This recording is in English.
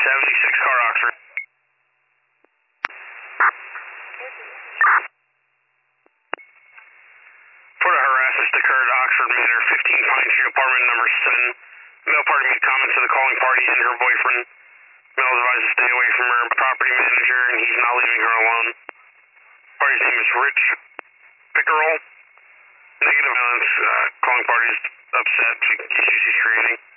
76 car Oxford. For the harassment occurred at Oxford Manor, 15 Pine Street, apartment number 7. Male party made comments to the calling party and her boyfriend. Male is advised to stay away from her property manager, and he's not leaving her alone. Party's name is Rich Pickerel. Negative violence, calling party's upset to issues he's creating.